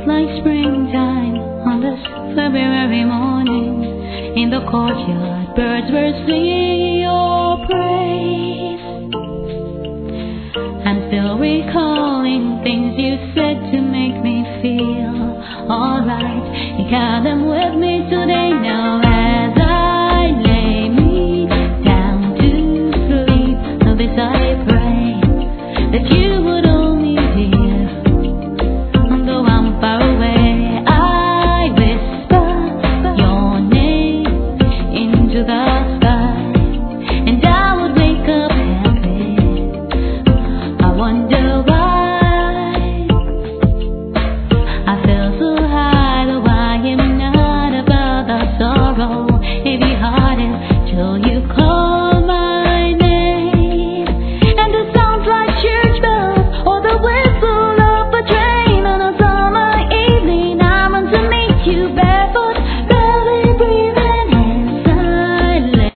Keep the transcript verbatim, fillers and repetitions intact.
like springtime on this February morning. In the courtyard, birds were singing your praise. I'm still recalling things you said to make me feel alright. You got them with me today now.